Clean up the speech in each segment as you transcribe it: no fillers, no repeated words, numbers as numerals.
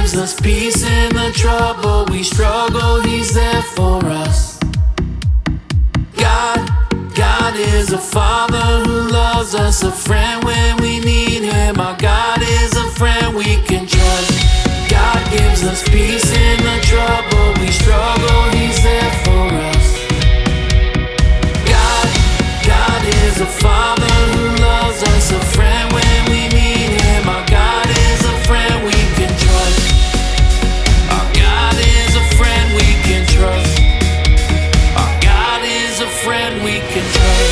gives us peace in the trouble we struggle, He's there for us. God is a Father who loves us, a friend when we need Him. Our God is a friend we can trust. God gives us peace in the trouble we struggle, He's there for us. God is a Father who loves us, a friend when we need Him. Our God is a friend we can trust. Our God is a friend we can trust. Our God is a friend we can trust.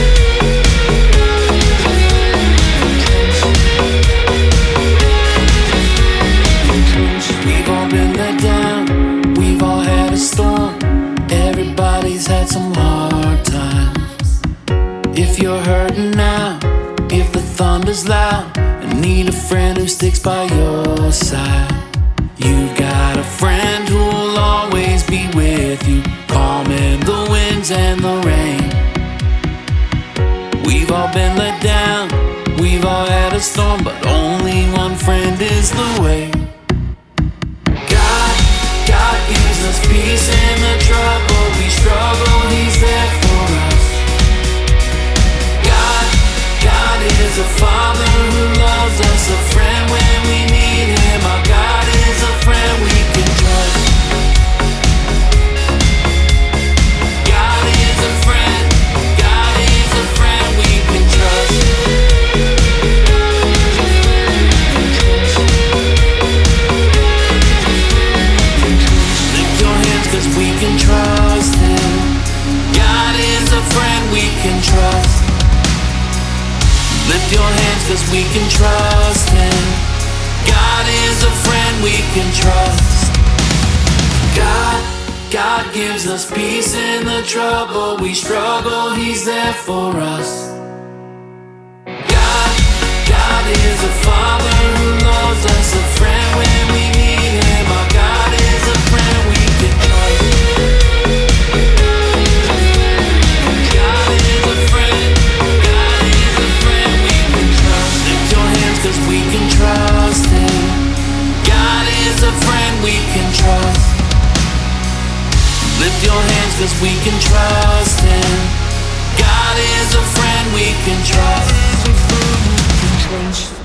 We've all been let down, we've all had a storm. Everybody's had some hard times. If you're hurting now, if the thunder's loud, and need a friend who sticks by your side, you've got a friend who'll always be with you, calming the winds and the rain. We've all been let down, we've all had a storm, but only one friend is the way. God gives us peace in the trouble we struggle, He's there for us. God is a Father who loves us, a friend when we need Him. Our God is a friend we can trust. God is a friend, God is a friend we can trust. Lift your hands 'cause we can trust Him. God is a friend we can trust. Lift your hands 'cause we can trust Him. God is a friend we can trust. God gives us peace in the trouble we struggle, He's there for us. God is a Father who loves us, a friend when we need Him. Our God is a friend we can trust. God is a friend, God is a friend we can trust. Lift your hands 'cause we can trust Him. God is a friend we can trust. Lift your hands 'cause we can trust Him. God is a friend we can trust.